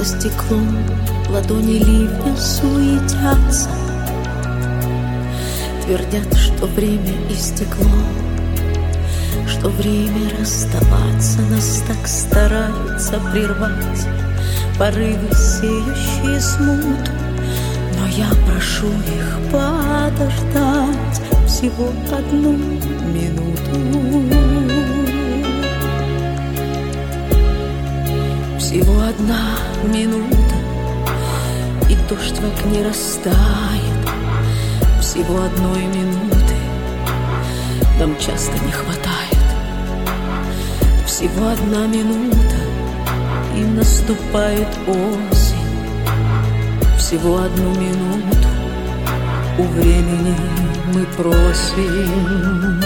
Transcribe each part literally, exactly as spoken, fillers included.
стеклом ладони ливня суетятся, твердят, что время истекло, что время расставаться. Нас так стараются прервать порывы, сеющие смуту, но я прошу их подождать всего одну минуту. Всего одна минута, и дождь в окне растает. Всего одной минуты нам часто не хватает. Всего одна минута, и наступает осень. Всего одну минуту у времени мы просим.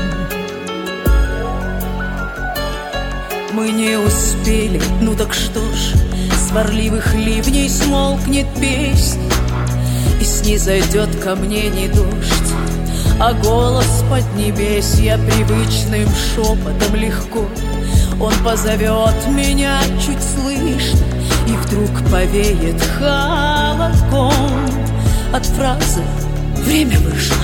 Мы не успели, ну так что ж, сварливых ливней смолкнет песнь, и снизойдет ко мне не дождь, а голос поднебесья привычным шепотом легко. Он позовет меня чуть слышно, и вдруг повеет холодком от фразы «время вышло».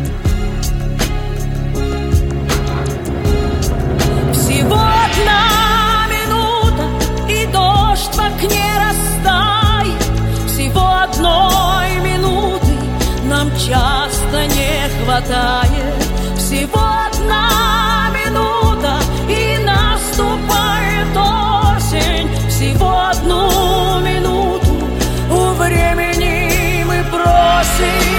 Всего одна минута, и дождь в окне растает. Всего одной минуты нам часто не хватает. Всего одна минута, и наступает осень. Всего одну минуту у времени мы просим.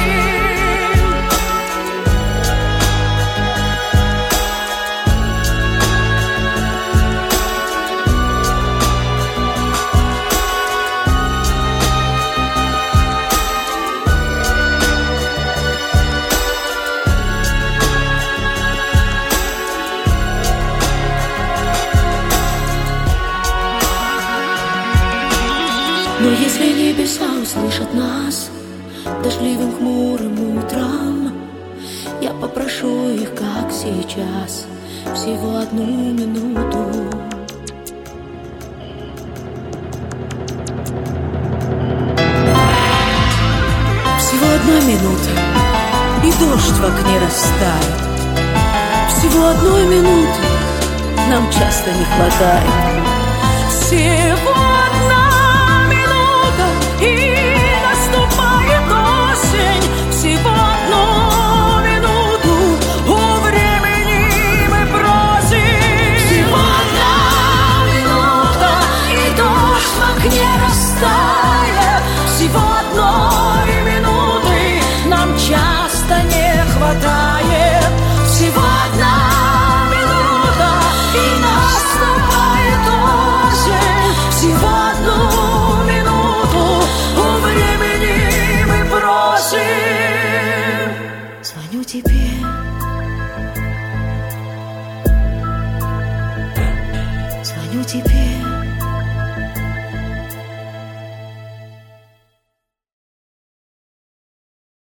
Но если небеса услышат нас дождливым хмурым утром, я попрошу их, как сейчас, всего одну минуту. Всего одна минута, и дождь в окне растает. Всего одной минуты нам часто не хватает. Всего